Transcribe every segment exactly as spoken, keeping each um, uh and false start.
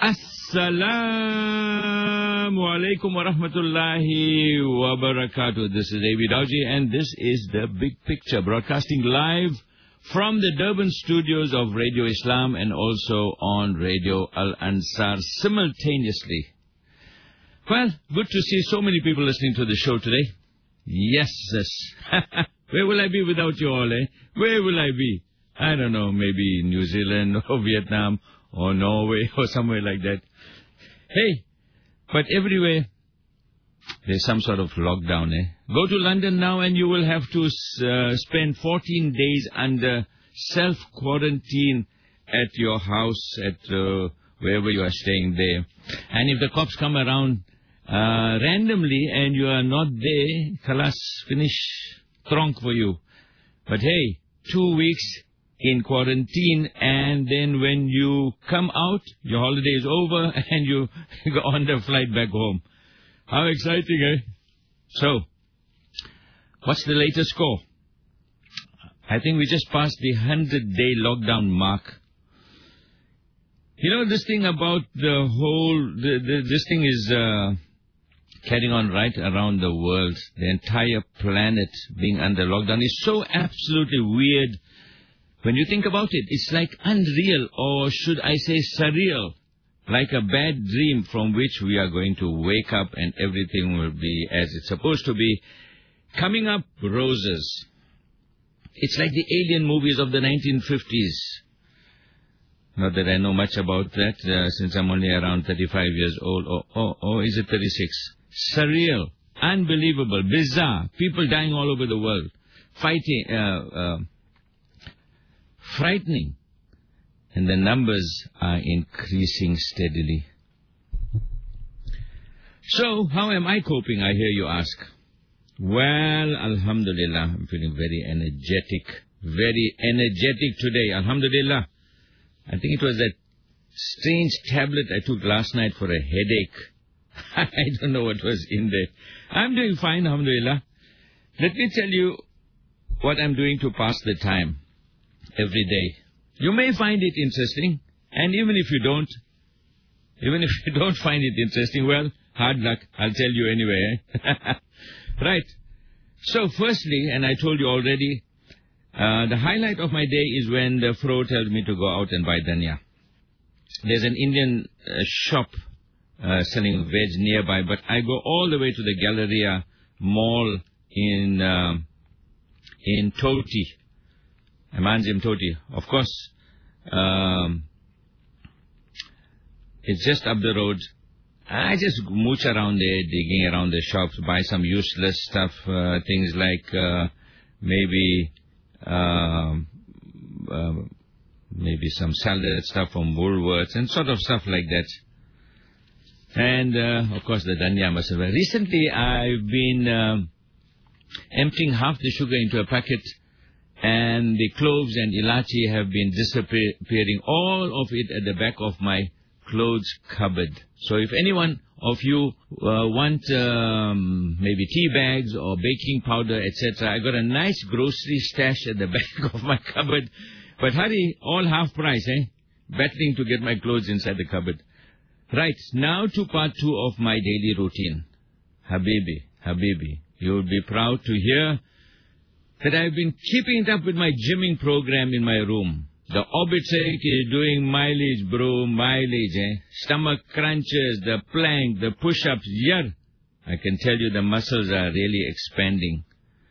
Assalamu alaikum wa rahmatullahi wa barakatuh. This is A B Dawji and this is The Big Picture, broadcasting live from the Durban studios of Radio Islam and also on Radio Al Ansar simultaneously. Well, good to see so many people listening to the show today. Yes, yes. Where will I be without you all, eh? Where will I be? I don't know, maybe New Zealand or Vietnam or Norway or somewhere like that. Hey, but everywhere there's some sort of lockdown, eh? Go to London now and you will have to uh, spend fourteen days under self-quarantine at your house, at uh, wherever you are staying there. And if the cops come around uh, randomly and you are not there, khalas, finish, tronk for you. But hey, two weeks in quarantine, and then when you come out, your holiday is over, and you go on the flight back home. How exciting, eh? So, what's the latest score? I think we just passed the hundred-day lockdown mark. You know, this thing about the whole, the, the, this thing is uh, carrying on right around the world. The entire planet being under lockdown is so absolutely weird. When you think about it, it's like unreal, or should I say surreal, like a bad dream from which we are going to wake up and everything will be as it's supposed to be. Coming up, roses. It's like the alien movies of the nineteen fifties. Not that I know much about that, uh, since I'm only around thirty-five years old. Or, or, or is it thirty-six? Surreal, unbelievable, bizarre. People dying all over the world. Fighting... Uh, uh, frightening, and the numbers are increasing steadily. So, how am I coping, I hear you ask? Well, alhamdulillah, I'm feeling very energetic, very energetic today, alhamdulillah. I think it was that strange tablet I took last night for a headache. I don't know what was in there. I'm doing fine, alhamdulillah. Let me tell you what I'm doing to pass the time every day. You may find it interesting, and even if you don't, even if you don't find it interesting, well, hard luck, I'll tell you anyway. Eh? Right. So, firstly, and I told you already, uh, the highlight of my day is when the Fro tells me to go out and buy dhania. There's an Indian uh, shop uh, selling veg nearby, but I go all the way to the Galleria Mall in uh, in Toti. Amanzim Toti, of course. Um, it's just up the road. I just mooch around there, digging around the shops, buy some useless stuff, uh, things like uh, maybe uh, uh, maybe some salad stuff from Woolworths and sort of stuff like that. And uh, of course the dhania must have. Recently, I've been uh, emptying half the sugar into a packet. And the cloves and ilachi have been disappearing, all of it at the back of my clothes cupboard. So if anyone of you uh, want um, maybe tea bags or baking powder, et cetera, I got a nice grocery stash at the back of my cupboard. But hurry, all half price, eh? Battling to get my clothes inside the cupboard. Right, now to part two of my daily routine. Habibi, Habibi, you'll be proud to hear that I've been keeping it up with my gymming program in my room. The Orbitec is doing mileage, bro, mileage, eh? Stomach crunches, the plank, the push-ups, yeah. I can tell you the muscles are really expanding.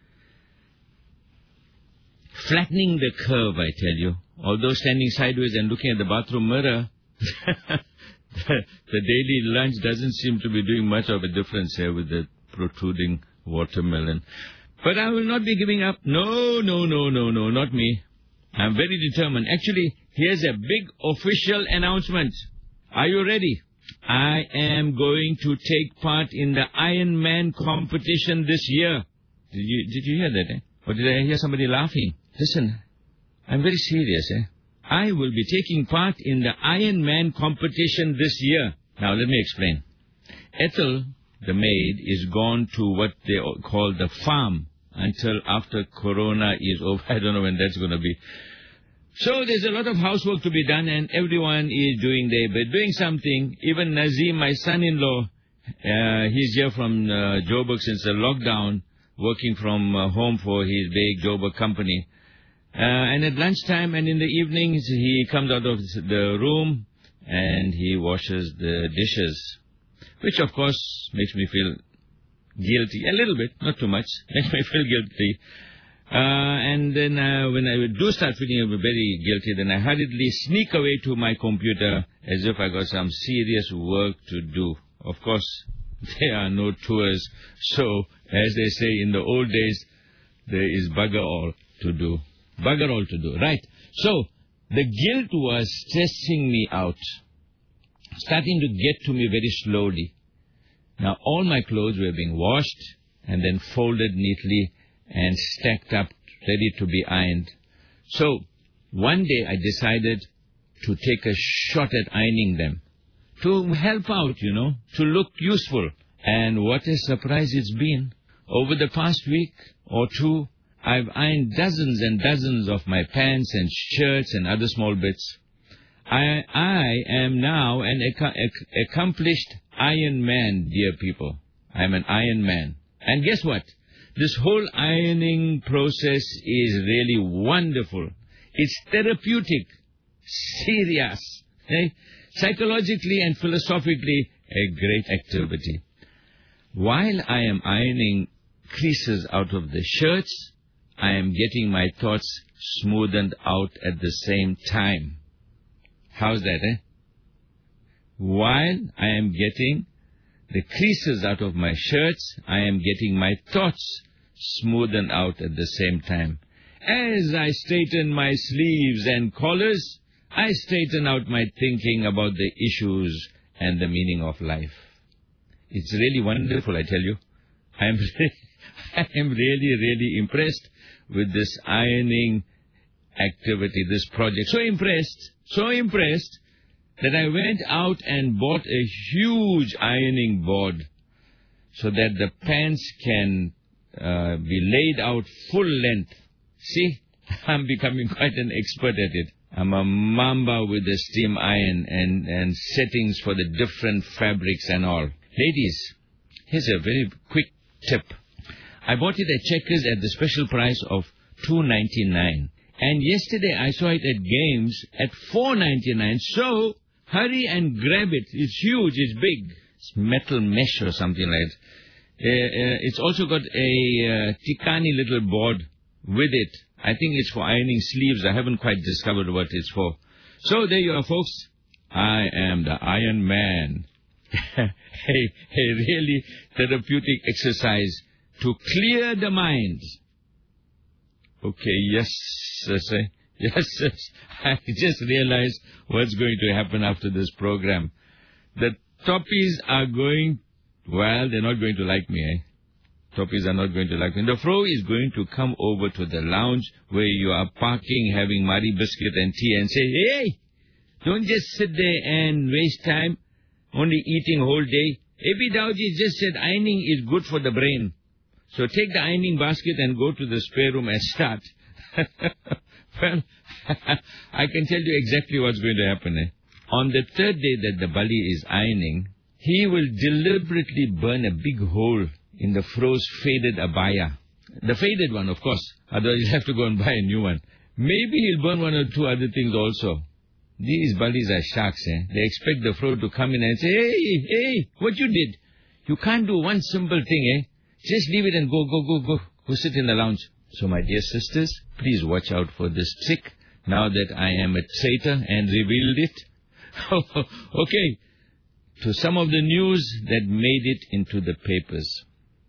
Flattening the curve, I tell you. Although standing sideways and looking at the bathroom mirror, the, the daily lunch doesn't seem to be doing much of a difference here with the protruding watermelon. But I will not be giving up. No, no, no, no, no, not me. I'm very determined. Actually, here's a big official announcement. Are you ready? I am going to take part in the Iron Man competition this year. Did you, did you hear that, eh? Or did I hear somebody laughing? Listen, I'm very serious, eh? I will be taking part in the Iron Man competition this year. Now, let me explain. Ethel, the maid, is gone to what they call the farm until after Corona is over. I don't know when that's going to be. So there's a lot of housework to be done, and everyone is doing their bit, doing something. Even Nazim, my son-in-law, uh, he's here from uh, Joburg since the lockdown, working from uh, home for his big Joburg company. Uh, and at lunchtime and in the evenings, he comes out of the room and he washes the dishes, which of course makes me feel guilty, a little bit, not too much, makes me feel guilty. Uh, and then uh, when I do start feeling very guilty, then I hurriedly sneak away to my computer as if I got some serious work to do. Of course, there are no tours, so as they say in the old days, there is bugger all to do. Bugger all to do, right? So, the guilt was stressing me out, starting to get to me very slowly. Now, all my clothes were being washed and then folded neatly and stacked up, ready to be ironed. So, one day I decided to take a shot at ironing them, to help out, you know, to look useful. And what a surprise it's been. Over the past week or two, I've ironed dozens and dozens of my pants and shirts and other small bits. I, I am now an ac- ac- accomplished iron man, dear people. I'm an iron man. And guess what? This whole ironing process is really wonderful. It's therapeutic, serious, eh? Psychologically and philosophically a great activity. While I am ironing creases out of the shirts, I am getting my thoughts smoothened out at the same time. How's that, eh? While I am getting the creases out of my shirts, I am getting my thoughts smoothened out at the same time. As I straighten my sleeves and collars, I straighten out my thinking about the issues and the meaning of life. It's really wonderful, I tell you. I am really, I am really, really impressed with this ironing activity, this project. So impressed, so impressed, that I went out and bought a huge ironing board so that the pants can uh, be laid out full length. See, I'm becoming quite an expert at it. I'm a mamba with the steam iron and, and settings for the different fabrics and all. Ladies, here's a very quick tip. I bought it at Checkers at the special price of two ninety-nine. And yesterday I saw it at Games at four ninety-nine. So, hurry and grab it. It's huge, it's big. It's metal mesh or something like that. Uh, uh, it's also got a uh, Tikani little board with it. I think it's for ironing sleeves. I haven't quite discovered what it's for. So there you are, folks. I am the Iron Man. a, a really therapeutic exercise to clear the mind. Okay, yes, yes, yes, yes. I just realized what's going to happen after this program. The Toppies are going, well, they're not going to like me, eh? Toppies are not going to like me. The Fro is going to come over to the lounge where you are parking, having Mari biscuit and tea and say, hey, don't just sit there and waste time only eating whole day. A B Dowji just said ironing is good for the brain. So take the ironing basket and go to the spare room and start. Well, I can tell you exactly what's going to happen. Eh? On the third day that the Bali is ironing, he will deliberately burn a big hole in the Fro's faded abaya. The faded one, of course. Otherwise, you'll have to go and buy a new one. Maybe he'll burn one or two other things also. These Balis are sharks, eh? They expect the Fro to come in and say, hey, hey, what you did? You can't do one simple thing, eh? Just leave it and go, go, go, go. Go sit in the lounge. So, my dear sisters, please watch out for this trick now that I am a traitor and revealed it. Okay. To some of the news that made it into the papers.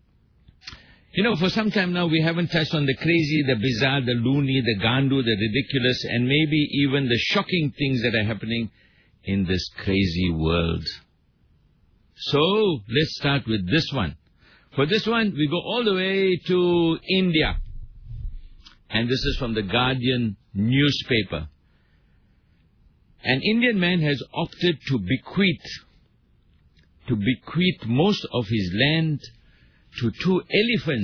You know, for some time now, we haven't touched on the crazy, the bizarre, the loony, the gandu, the ridiculous, and maybe even the shocking things that are happening in this crazy world. So, let's start with this one. For this one, we go all the way to India. And this is from the Guardian newspaper. An Indian man has opted to bequeath, to bequeath most of his land to two elephants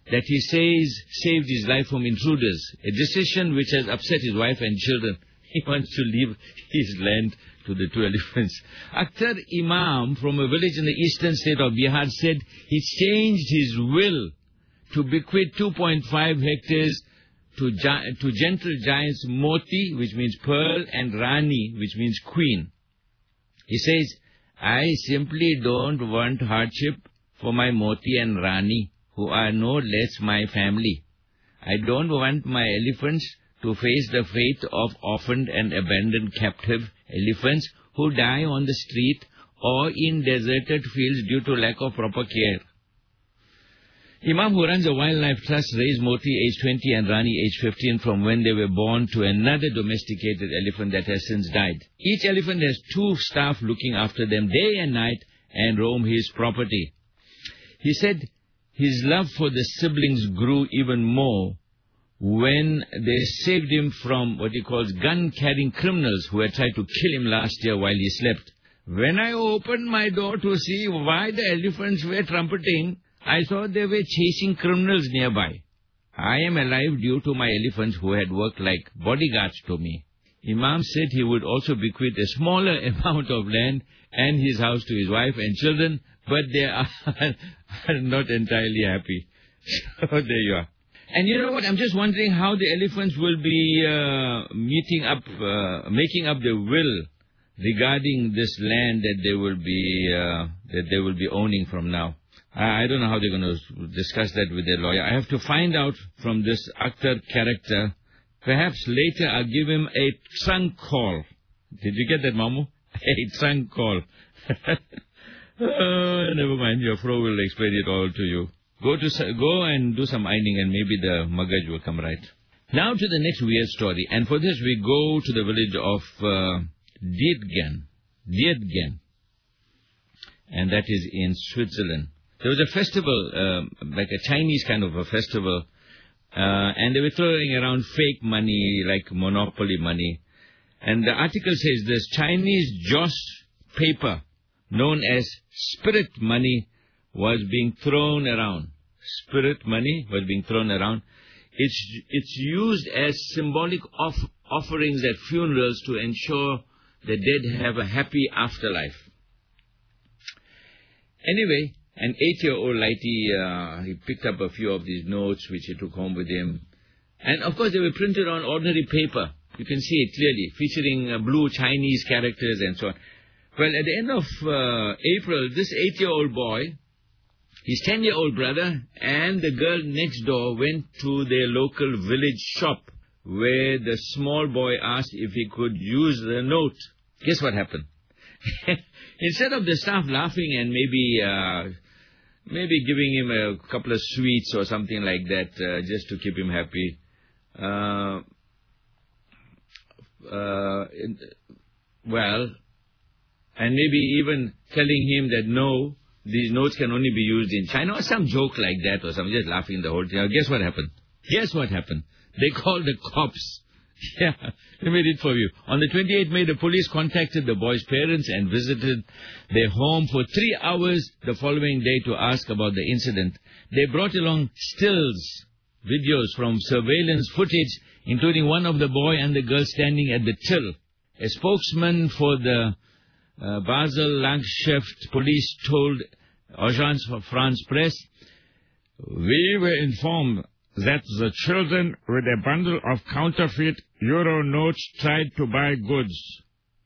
that he says saved his life from intruders, a decision which has upset his wife and children. He wants to leave his land to the two elephants. Akhtar Imam from a village in the eastern state of Bihar said he changed his will to bequeath two point five hectares to, to gentle giants Moti, which means pearl, and Rani, which means queen. He says, I simply don't want hardship for my Moti and Rani, who are no less my family. I don't want my elephants to face the fate of orphaned and abandoned captive elephants who die on the street or in deserted fields due to lack of proper care. Imam, who runs a wildlife trust, raised Moti age twenty and Rani age fifteen from when they were born to another domesticated elephant that has since died. Each elephant has two staff looking after them day and night and roam his property. He said his love for the siblings grew even more when they saved him from what he calls gun-carrying criminals who had tried to kill him last year while he slept. When I opened my door to see why the elephants were trumpeting, I saw they were chasing criminals nearby. I am alive due to my elephants who had worked like bodyguards to me. Imam said he would also bequeath a smaller amount of land and his house to his wife and children, but they are, are not entirely happy. So there you are. And you know what? I'm just wondering how the elephants will be uh, meeting up, uh, making up their will regarding this land that they will be uh, that they will be owning from now. I don't know how they're going to discuss that with their lawyer. I have to find out from this Akhtar character. Perhaps later I'll give him a trunk call. Did you get that, Mamu? A trunk call. uh, never mind. Your fro will explain it all to you. Go to go and do some ironing and maybe the magaj will come right. Now to the next weird story. And for this we go to the village of uh, Dietgen. Dietgen. And that is in Switzerland. There was a festival, uh, like a Chinese kind of a festival, uh, and they were throwing around fake money, like monopoly money. And the article says this Chinese Joss paper, known as spirit money, was being thrown around. Spirit money was being thrown around. It's, it's used as symbolic off, offerings at funerals to ensure the dead have a happy afterlife. Anyway, an eight-year-old Lighty, uh, he picked up a few of these notes which he took home with him. And of course they were printed on ordinary paper. You can see it clearly, featuring uh, blue Chinese characters and so on. Well, at the end of uh, April, this eight-year-old boy, his ten-year-old brother, and the girl next door went to their local village shop where the small boy asked if he could use the note. Guess what happened? Instead of the staff laughing and maybe uh, maybe giving him a couple of sweets or something like that uh, just to keep him happy, uh, uh, well, and maybe even telling him that no, these notes can only be used in China or some joke like that or something, just laughing the whole thing. Guess what happened? Guess what happened? They called the cops. Yeah, they made it for you. On the twenty-eighth of May, the police contacted the boy's parents and visited their home for three hours the following day to ask about the incident. They brought along stills, videos from surveillance footage, including one of the boy and the girl standing at the till. A spokesman for the uh, Basel-Landschaft police told Agence France Presse, "We were informed that the children with a bundle of counterfeit euro notes tried to buy goods.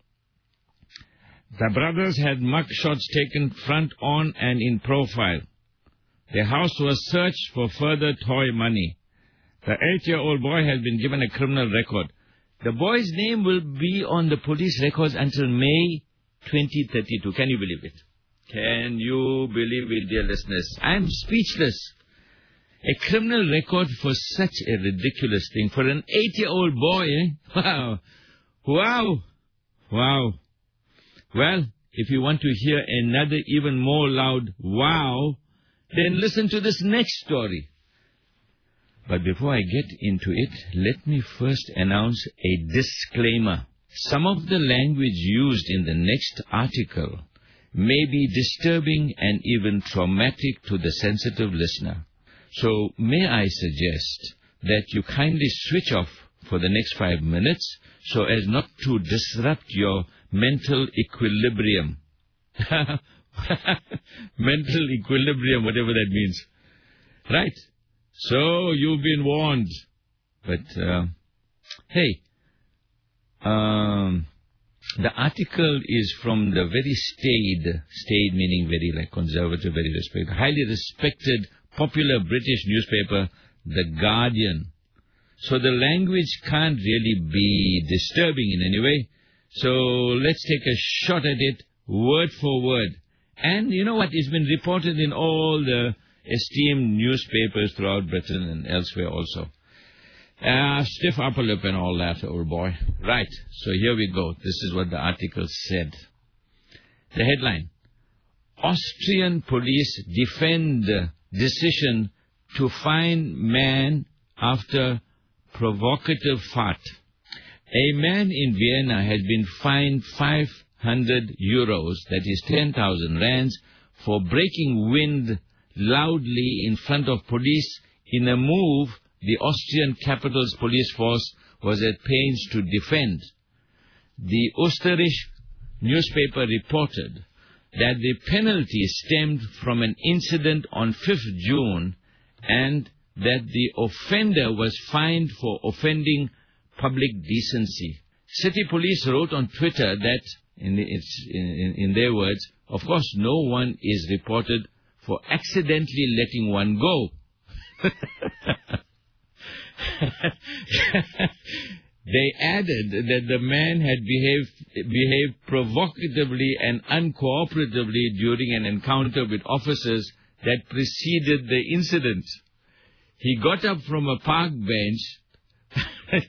The brothers had mug shots taken front on and in profile. Their house was searched for further toy money. The eight-year-old boy has been given a criminal record." The boy's name will be on the police records until May twenty thirty-two. Can you believe it? Can you believe it, dear listeners? I'm speechless. A criminal record for such a ridiculous thing. For an eight-year-old boy, eh? Wow. Wow. Wow. Well, if you want to hear another even more loud wow, then listen to this next story. But before I get into it, let me first announce a disclaimer. Some of the language used in the next article may be disturbing and even traumatic to the sensitive listener. So may I suggest that you kindly switch off for the next five minutes so as not to disrupt your mental equilibrium. Mental equilibrium, whatever that means. Right. So you've been warned. But, uh, hey, um, the article is from the very staid, staid meaning very like conservative, very respected, highly respected, popular British newspaper, The Guardian. So the language can't really be disturbing in any way. So let's take a shot at it, word for word. And you know what? It's been reported in all the esteemed newspapers throughout Britain and elsewhere also. Uh, stiff upper lip and all that, old boy. Right, so here we go. This is what the article said. The headline: Austrian police defend decision to fine man after provocative fart. A man in Vienna has been fined five hundred euros, that is ten thousand rands, for breaking wind loudly in front of police in a move the Austrian capital's police force was at pains to defend. The Österreich newspaper reported that the penalty stemmed from an incident on fifth of June and that the offender was fined for offending public decency. City police wrote on Twitter that, in, its, in, in their words, of course no one is reported for accidentally letting one go. They added that the man had behaved, behaved provocatively and uncooperatively during an encounter with officers that preceded the incident. He got up from a park bench.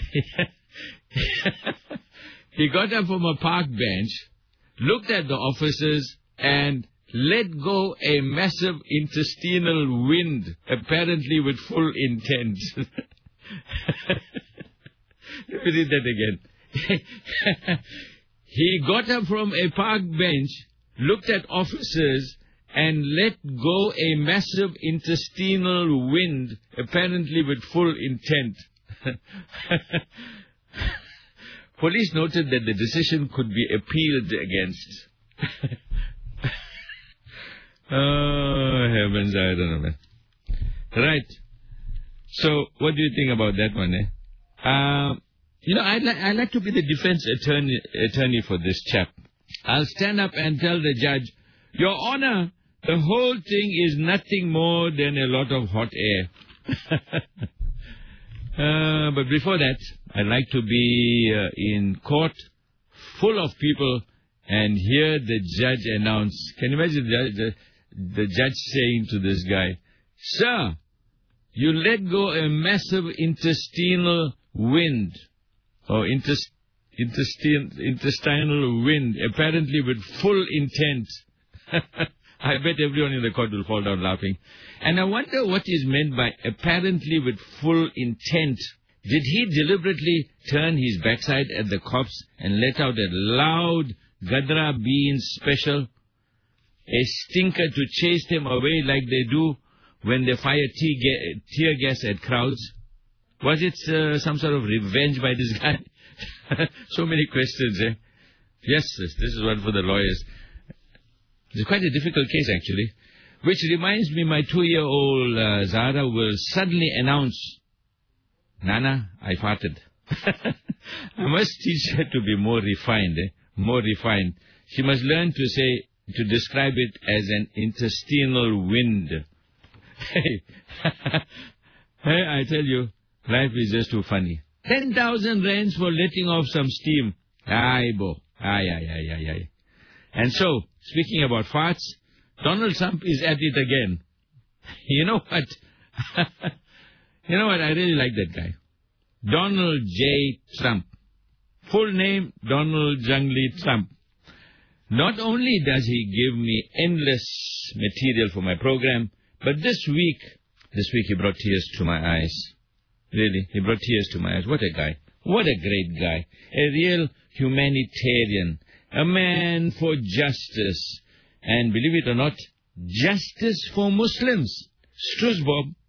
He got up from a park bench, looked at the officers, and let go a massive intestinal wind, apparently with full intent. Let me read that again. He got up from a park bench, looked at officers, and let go a massive intestinal wind, apparently with full intent. Police noted that the decision could be appealed against. Oh, heavens, I don't know, man. Right. So, what do you think about that one, eh? Uh, you know, I'd, li- I'd like to be the defense attorney, attorney for this chap. I'll stand up and tell the judge, Your Honor, the whole thing is nothing more than a lot of hot air. uh, but before that, I'd like to be uh, in court, full of people, and hear the judge announce. Can you imagine the, the, the judge saying to this guy, Sir, you let go a massive intestinal wind, or intest, intestin, intestinal wind, apparently with full intent. I bet everyone in the court will fall down laughing. And I wonder what is meant by apparently with full intent. Did he deliberately turn his backside at the cops and let out a loud Gadra Beans special? A stinker to chase them away like they do when they fire tear, tear gas at crowds? Was it uh, some sort of revenge by this guy? So many questions, eh? Yes, this is one for the lawyers. It's quite a difficult case, actually. Which reminds me, my two-year-old uh, Zara will suddenly announce, Nana, I farted. I must teach her to be more refined, eh? More refined. She must learn to say, to describe it as an intestinal wind. Hey, hey, I tell you, life is just too funny. Ten thousand rands for letting off some steam. Aye, bo. Aye, aye, aye, aye, aye. And so, speaking about farts, Donald Trump is at it again. You know what? You know what? I really like that guy. Donald J. Trump. Full name, Donald Jungly Trump. Not only does he give me endless material for my program, but this week, this week he brought tears to my eyes. Really, he brought tears to my eyes. What a guy. What a great guy. A real humanitarian. A man for justice. And believe it or not, justice for Muslims. Struzbob.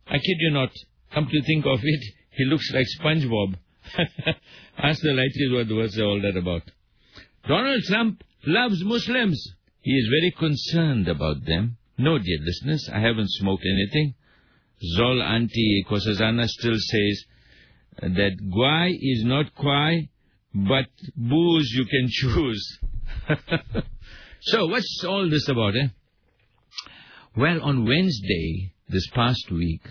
I kid you not. Come to think of it, he looks like SpongeBob. Ask the lighties what was all that about. Donald Trump loves Muslims. He is very concerned about them. No, dear listeners, I haven't smoked anything. Zol Auntie Kosazana still says that guai is not kwai, but booze you can choose. So, what's all this about, eh? Well, on Wednesday, this past week,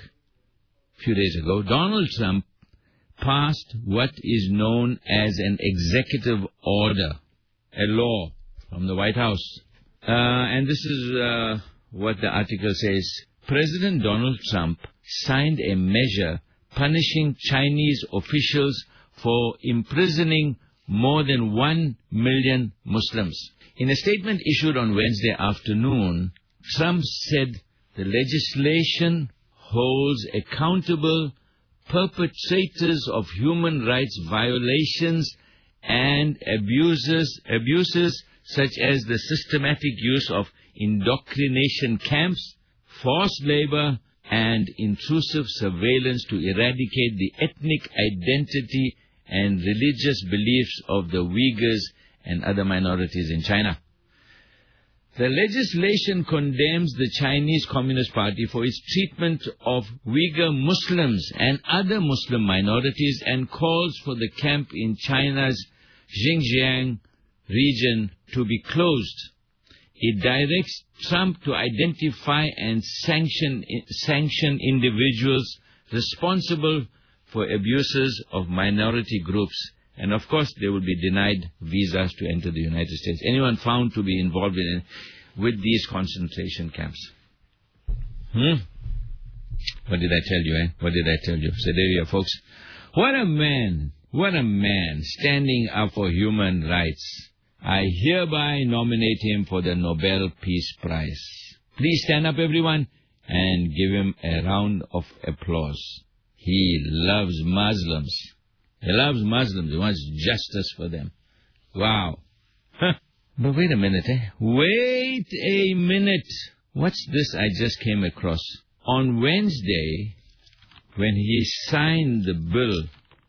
a few days ago, Donald Trump passed what is known as an executive order, a law from the White House. Uh, and this is uh, what the article says. President Donald Trump signed a measure punishing Chinese officials for imprisoning more than one million Muslims. In a statement issued on Wednesday afternoon, Trump said the legislation holds accountable perpetrators of human rights violations and abuses, abuses such as the systematic use of indoctrination camps, forced labor, and intrusive surveillance to eradicate the ethnic identity and religious beliefs of the Uyghurs and other minorities in China. The legislation condemns the Chinese Communist Party for its treatment of Uyghur Muslims and other Muslim minorities and calls for the camp in China's Xinjiang region to be closed. It directs Trump to identify and sanction, sanction individuals responsible for abuses of minority groups. And of course, they will be denied visas to enter the United States. Anyone found to be involved in with these concentration camps. Hmm? What did I tell you, eh? What did I tell you? So there you are, folks. What a man. What a man standing up for human rights. I hereby nominate him for the Nobel Peace Prize. Please stand up, everyone, and give him a round of applause. He loves Muslims. He loves Muslims. He wants justice for them. Wow. Huh. But wait a minute, eh? Wait a minute. What's this I just came across? On Wednesday, when he signed the bill,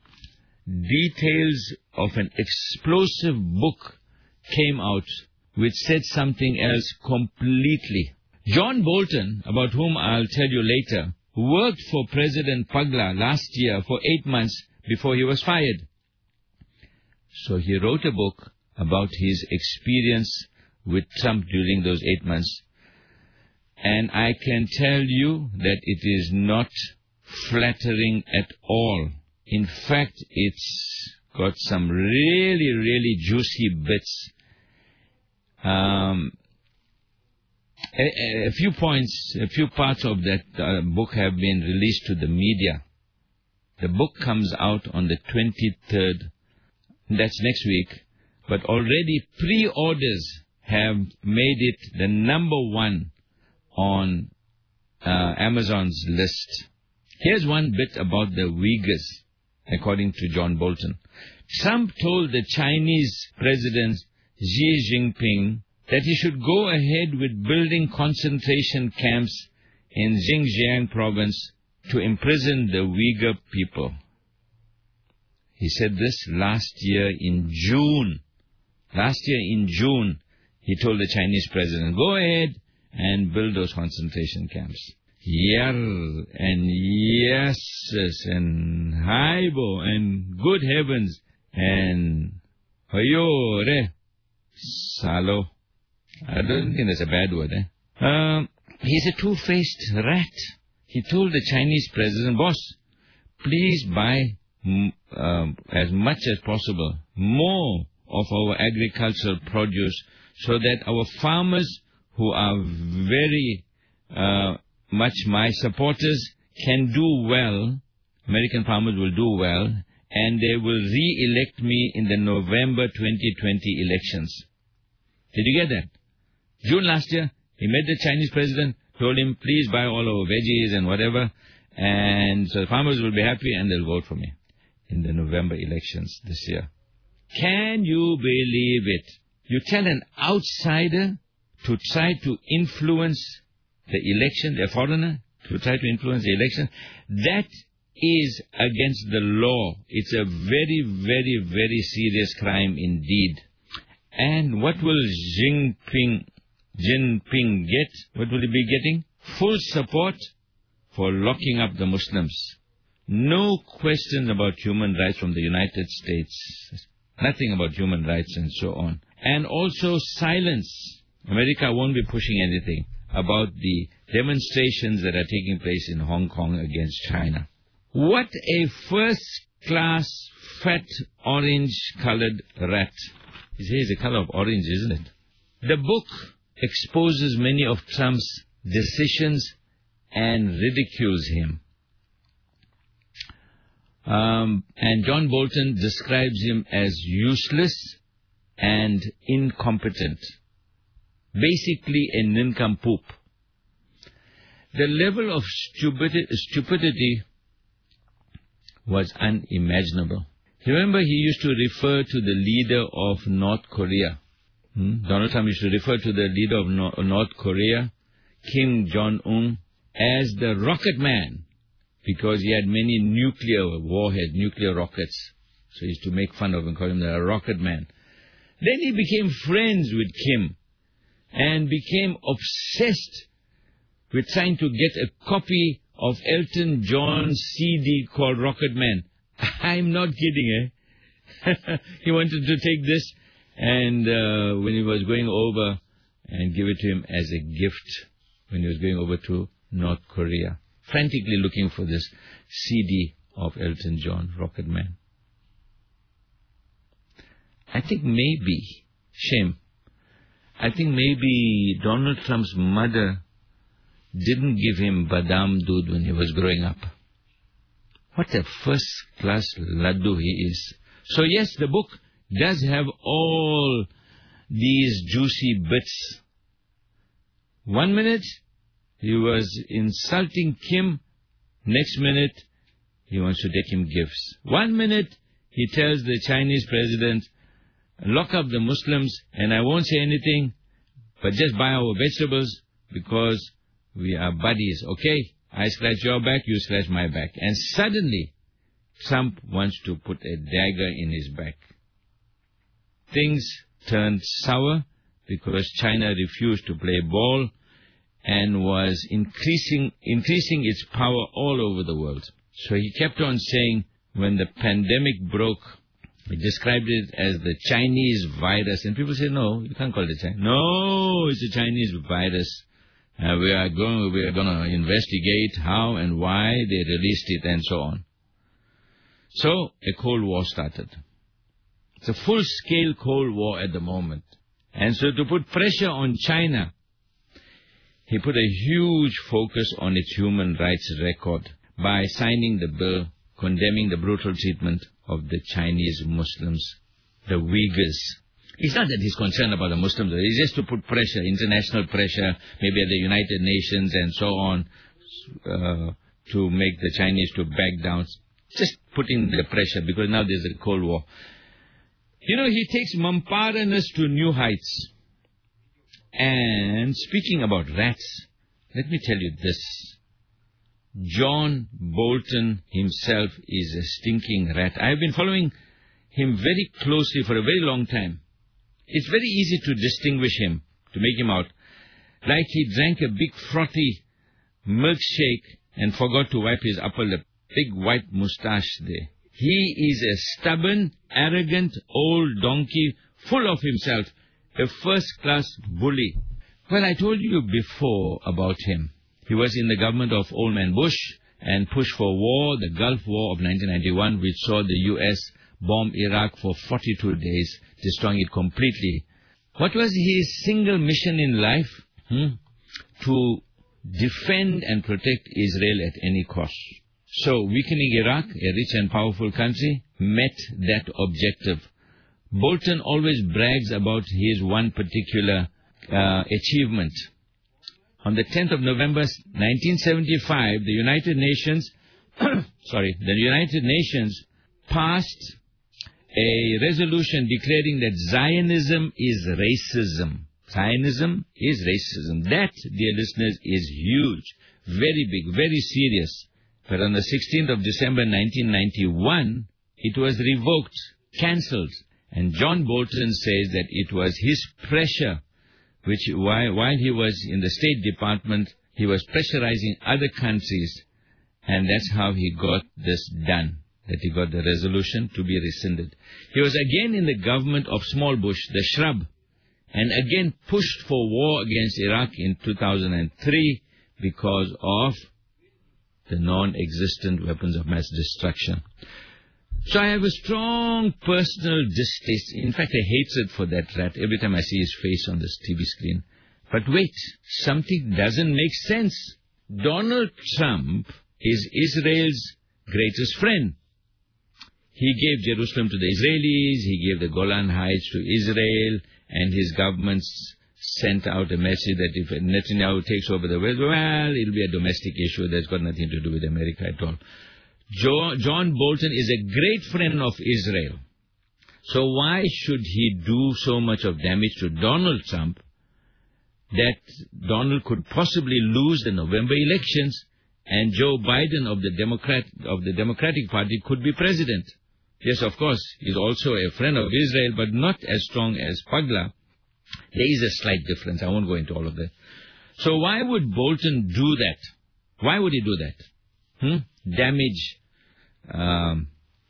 details of an explosive book came out which said something else completely. John Bolton, about whom I'll tell you later, worked for President Pagla last year for eight months before he was fired. So he wrote a book about his experience with Trump during those eight months. And I can tell you that it is not flattering at all. In fact, it's got some really, really juicy bits. Um, a, a few points, a few parts of that uh, book have been released to the media. The book comes out on the twenty-third. That's next week. But already pre-orders have made it the number one on uh, Amazon's list. Here's one bit about the Uyghurs, according to John Bolton. Trump told the Chinese President Xi Jinping that he should go ahead with building concentration camps in Xinjiang province to imprison the Uyghur people. He said this last year in June. Last year in June, he told the Chinese president, go ahead and build those concentration camps. Yar and yeses and haibo and good heavens and hayore salo. I don't think that's a bad word, eh? Um, he's a two-faced rat. He told the Chinese president, boss, please buy mm, um, as much as possible, more of our agricultural produce so that our farmers who are very uh, much my supporters can do well, American farmers will do well, and they will re-elect me in the November twenty twenty elections. Did you get that? June last year, he met the Chinese president, told him, please buy all our veggies and whatever, and so the farmers will be happy and they'll vote for me in the November elections this year. Can you believe it? You tell an outsider to try to influence the election, a foreigner, to try to influence the election. That is against the law. It's a very, very, very serious crime indeed. And what will Jinping, Jinping get? What will he be getting? Full support for locking up the Muslims. No questions about human rights from the United States. Nothing about human rights and so on. And also silence. America won't be pushing anything about the demonstrations that are taking place in Hong Kong against China. What a first-class, fat, orange-colored rat. His hair is the color of orange, isn't it? The book exposes many of Trump's decisions and ridicules him. Um, and John Bolton describes him as useless and incompetent. Basically a nincompoop. The level of stupidity, stupidity was unimaginable. Remember, he used to refer to the leader of North Korea. Hmm? Donald Trump used to refer to the leader of no- North Korea, Kim Jong-un, as the rocket man, because he had many nuclear warheads, nuclear rockets. So he used to make fun of him, call him the rocket man. Then he became friends with Kim and became obsessed with trying to get a copy of Elton John's C D called Rocket Man. I'm not kidding, eh? He wanted to take this and uh, when he was going over and give it to him as a gift when he was going over to North Korea. Frantically looking for this C D of Elton John, Rocket Man. I think maybe, shame, I think maybe Donald Trump's mother didn't give him badam doodh when he was growing up. What a first-class laddu he is. So yes, the book does have all these juicy bits. One minute, he was insulting Kim. Next minute, he wants to take him gifts. One minute, he tells the Chinese president, lock up the Muslims and I won't say anything, but just buy our vegetables because we are buddies, okay? I scratch your back, you scratch my back. And suddenly, Trump wants to put a dagger in his back. Things turned sour because China refused to play ball and was increasing increasing its power all over the world. So he kept on saying, when the pandemic broke, he described it as the Chinese virus. And people say, no, you can't call it China. No, it's a Chinese virus. Uh, we are going, we are going to investigate how and why they released it and so on. So a Cold War started. It's a full-scale Cold War at the moment. And so to put pressure on China, he put a huge focus on its human rights record by signing the bill condemning the brutal treatment of the Chinese Muslims, the Uyghurs. It's not that he's concerned about the Muslims. It's just to put pressure, international pressure, maybe at the United Nations and so on, uh, to make the Chinese to back down. Just putting the pressure, because now there's a Cold War. You know, he takes Mamparaness to new heights. And speaking about rats, let me tell you this. John Bolton himself is a stinking rat. I have been following him very closely for a very long time. It's very easy to distinguish him, to make him out. Like he drank a big frothy milkshake and forgot to wipe his upper lip. Big white moustache there. He is a stubborn, arrogant old donkey, full of himself, a first-class bully. Well, I told you before about him. He was in the government of Old Man Bush and pushed for war, the Gulf War of nineteen ninety-one, which saw the U S bomb Iraq for forty-two days, destroying it completely. What was his single mission in life? Hmm? To defend and protect Israel at any cost. So, weakening Iraq, a rich and powerful country, met that objective. Bolton always brags about his one particular uh, achievement. On the tenth of November nineteen seventy-five, the United Nations, sorry, the United Nations passed a resolution declaring that Zionism is racism. Zionism is racism. That, dear listeners, is huge. very big, very serious. But on the sixteenth of December nineteen ninety-one, it was revoked, cancelled. And John Bolton says that it was his pressure, which while, while he was in the State Department, he was pressurizing other countries, and that's how he got this done, that he got the resolution to be rescinded. He was again in the government of Small Bush, the Shrub, and again pushed for war against Iraq in two thousand three because of the non-existent weapons of mass destruction. So I have a strong personal distaste, in fact a hatred for that rat every time I see his face on this T V screen. But wait, something doesn't make sense. Donald Trump is Israel's greatest friend. He gave Jerusalem to the Israelis, he gave the Golan Heights to Israel, and his government sent out a message that if Netanyahu takes over the West, well, it'll be a domestic issue that's got nothing to do with America at all. Jo- John Bolton is a great friend of Israel. So why should he do so much of damage to Donald Trump that Donald could possibly lose the November elections and Joe Biden of the Democrat of the Democratic Party could be president? Yes, of course, he's also a friend of Israel, but not as strong as Pagla. There is a slight difference. I won't go into all of that. So why would Bolton do that? Why would he do that? Hmm? Damage um,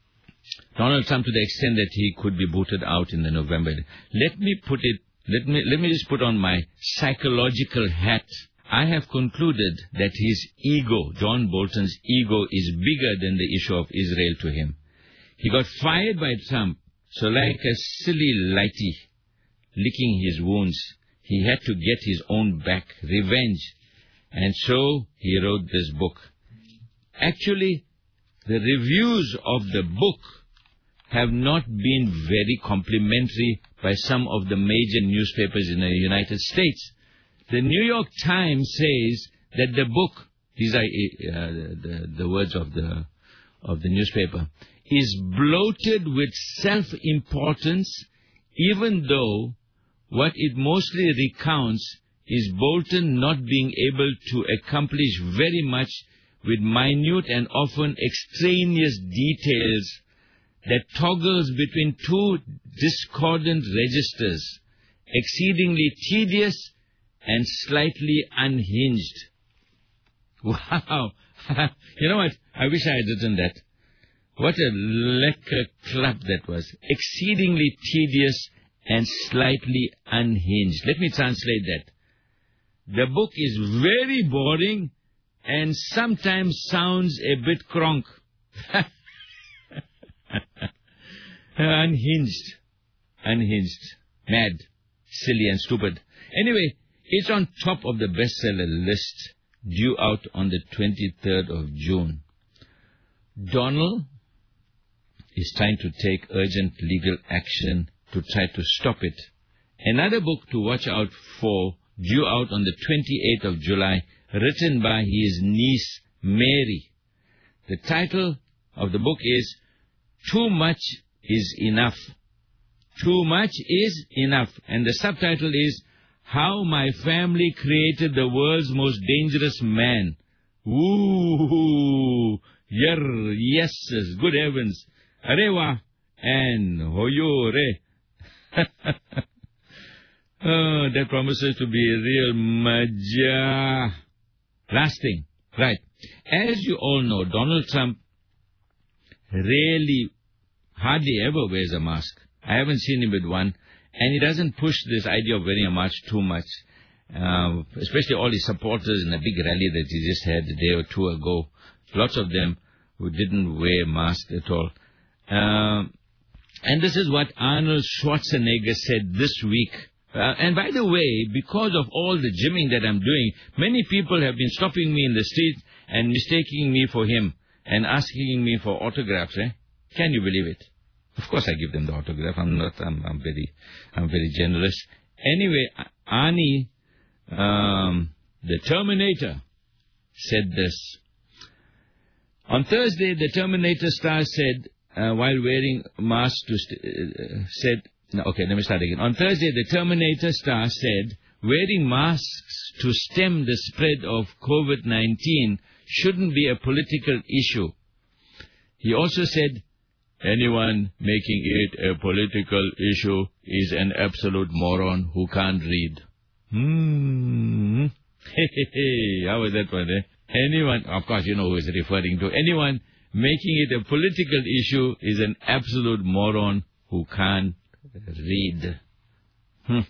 Donald Trump to the extent that he could be booted out in the November. Let me put it, let me, let me just put on my psychological hat. I have concluded that his ego, John Bolton's ego, is bigger than the issue of Israel to him. He got fired by Trump, so like a silly lighty, licking his wounds, he had to get his own back, revenge. And so he wrote this book. Actually, the reviews of the book have not been very complimentary by some of the major newspapers in the United States. The New York Times says that the book, these are uh, the, the words of the, of the newspaper, is bloated with self-importance, even though what it mostly recounts is Bolton not being able to accomplish very much with minute and often extraneous details that toggles between two discordant registers, exceedingly tedious and slightly unhinged. Wow! You know what? I wish I had written that. What a lekker club that was. Exceedingly tedious and slightly unhinged. Let me translate that. The book is very boring and sometimes sounds a bit cronk. Unhinged. Unhinged. Mad. Silly and stupid. Anyway, it's on top of the bestseller list, due out on the twenty-third of June. Donald is trying to take urgent legal action to try to stop it. Another book to watch out for, due out on the twenty-eighth of July, written by his niece, Mary. The title of the book is Too Much is Enough. Too Much is Enough. And the subtitle is How My Family Created the World's Most Dangerous Man. Ooh, yer, yes, good heavens. Arewa and hoyore. Oh, that promises to be a real maja. Last thing, right. As you all know, Donald Trump really hardly ever wears a mask. I haven't seen him with one. And he doesn't push this idea of wearing a mask too much. Uh, especially all his supporters in a big rally that he just had a day or two ago. Lots of them who didn't wear masks at all. Uh, and this is what Arnold Schwarzenegger said this week. Uh, and by the way, because of all the gymming that I'm doing, many people have been stopping me in the street and mistaking me for him and asking me for autographs. Eh? Can you believe it? Of course, I give them the autograph. I'm not. I'm, I'm very. I'm very generous. Anyway, Arnie, um, the Terminator, said this. On Thursday, the Terminator star said, uh, while wearing a mask, to st- uh, said. No, okay, let me start again. On Thursday, the Terminator star said, wearing masks to stem the spread of COVID nineteen shouldn't be a political issue. He also said, anyone making it a political issue is an absolute moron who can't read. Hmm. How was that one, eh? Anyone, of course you know who he's referring to. Anyone making it a political issue is an absolute moron who can't read. Hmm.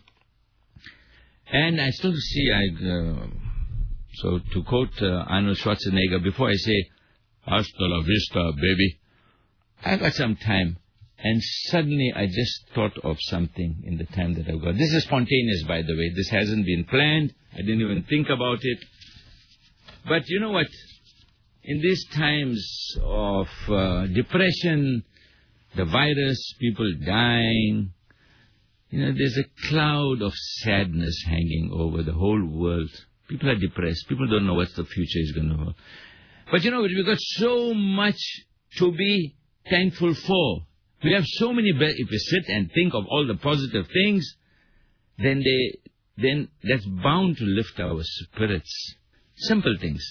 And I still see, I, uh, so to quote uh, Arnold Schwarzenegger, before I say, hasta la vista, baby, I got some time. And suddenly I just thought of something in the time that I've got. This is spontaneous, by the way. This hasn't been planned. I didn't even think about it. But you know what? In these times of uh, depression, the virus, people dying, you know, there's a cloud of sadness hanging over the whole world. People are depressed. People don't know what the future is going to hold. But you know, we've got so much to be thankful for. We have so many, if we sit and think of all the positive things, then they, then that's bound to lift our spirits. Simple things.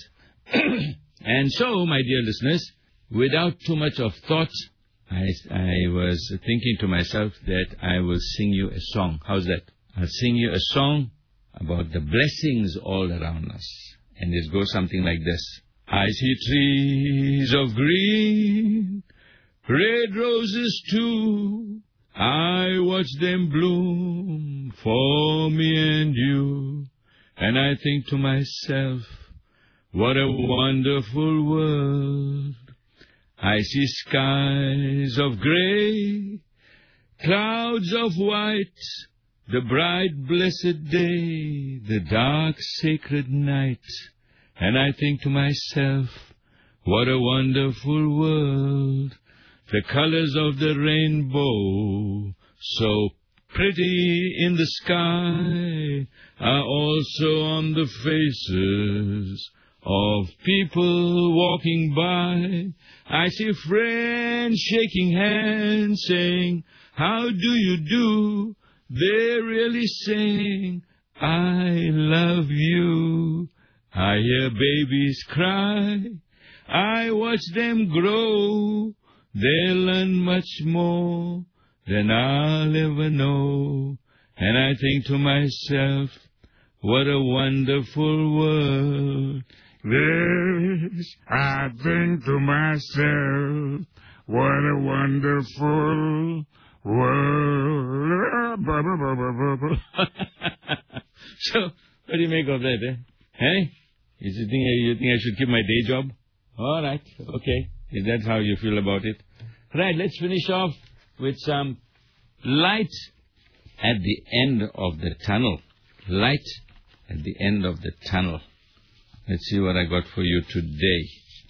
And so, my dear listeners, without too much of thought, I, I was thinking to myself that I will sing you a song. How's that? I'll sing you a song about the blessings all around us. And it goes something like this. I see trees of green, red roses too. I watch them bloom for me and you. And I think to myself, what a wonderful world. I see skies of gray, clouds of white, the bright blessed day, the dark sacred night. And I think to myself, what a wonderful world. The colors of the rainbow, so pretty in the sky, are also on the faces of people walking by. I see friends shaking hands, saying, how do you do? They're really saying, I love you. I hear babies cry. I watch them grow. They learn much more than I'll ever know. And I think to myself, what a wonderful world. Yes, I think to myself, what a wonderful world. So, what do you make of that, eh? Hey? You think, you think I should keep my day job? All right, okay. If that's how you feel about it. Right, let's finish off with some light at the end of the tunnel. Light at the end of the tunnel. Let's see what I got for you today.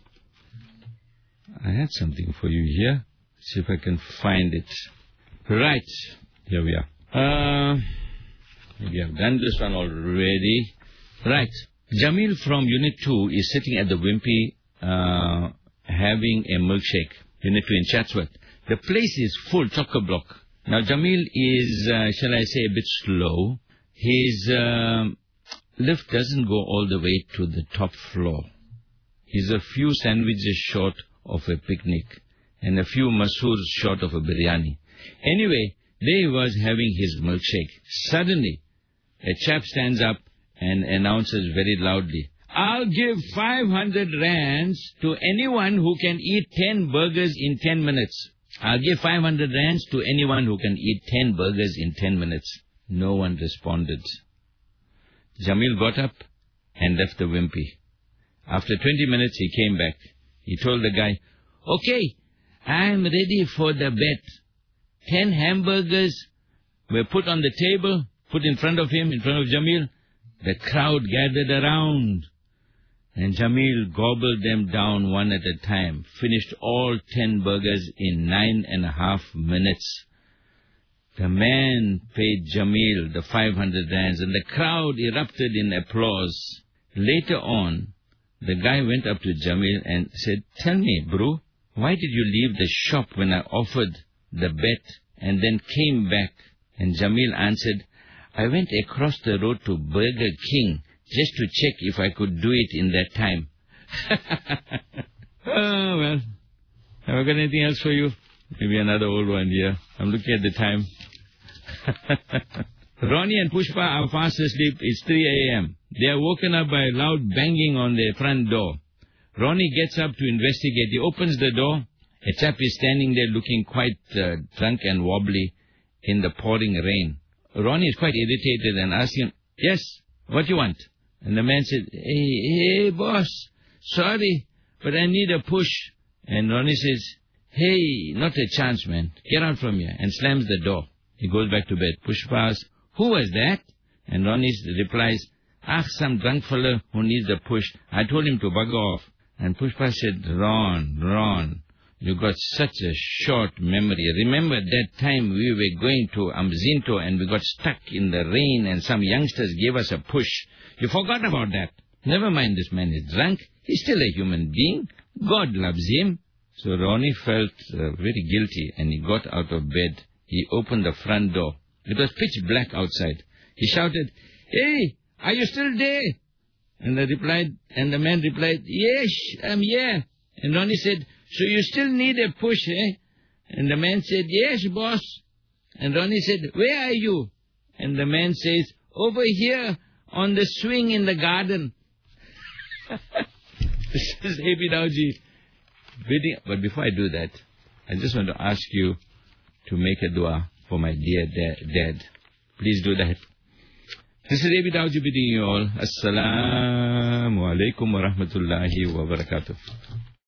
I had something for you here. Let's see if I can find it. Right, here we are. Uh, maybe I've done this one already. Right, Jamil from Unit two is sitting at the Wimpy uh, having a milkshake. Unit two in Chatsworth. The place is full, chock-a-block. Now, Jamil is, uh, shall I say, a bit slow. His uh, lift doesn't go all the way to the top floor. He's a few sandwiches short of a picnic and a few masoors short of a biryani. Anyway, there he was having his milkshake. Suddenly, a chap stands up and announces very loudly, I'll give five hundred rands to anyone who can eat ten burgers in ten minutes. I'll give five hundred rands to anyone who can eat ten burgers in ten minutes. No one responded. Jamil got up and left the Wimpy. After twenty minutes, he came back. He told the guy, okay, I'm ready for the bet. Ten hamburgers were put on the table, put in front of him, in front of Jamil. The crowd gathered around. And Jamil gobbled them down one at a time, finished all ten burgers in nine and a half minutes. The man paid Jamil the five hundred rands, and the crowd erupted in applause. Later on, the guy went up to Jamil and said, tell me, bro, why did you leave the shop when I offered the bet and then came back? And Jamil answered, I went across the road to Burger King just to check if I could do it in that time. Oh, well. Have I got anything else for you? Maybe another old one here. I'm looking at the time. Ronnie and Pushpa are fast asleep. It's three a.m. They are woken up by a loud banging on their front door. Ronnie gets up to investigate. He opens the door. A chap is standing there looking quite uh, drunk and wobbly in the pouring rain. Ronnie is quite irritated and asks him, "Yes, what do you want?" And the man said, "Hey, hey, boss, sorry, but I need a push." And Ronnie says, "Hey, not a chance, man. Get out from here," and slams the door. He goes back to bed. Pushpa asks, "Who was that?" And Ronnie replies, "Ah, some drunk fella who needs a push. I told him to bugger off." And Pushpa said, "Ron, Ron, you got such a short memory. Remember that time we were going to Amzinto and we got stuck in the rain and some youngsters gave us a push. You forgot about that. Never mind, this man is drunk. He's still a human being. God loves him." So Ronnie felt uh, very guilty and he got out of bed. He opened the front door. It was pitch black outside. He shouted, "Hey, are you still there?" And the replied, and the man replied, "Yes, I'm here." And Ronnie said, "So you still need a push, eh?" And the man said, "Yes, boss." And Ronnie said, "Where are you?" And the man says, "Over here on the swing in the garden." This is A B Dowji. But before I do that, I just want to ask you to make a dua for my dear dad. Please do that. This is A B Dowji bidding you all. Assalamu alaikum wa rahmatullahi wa barakatuh.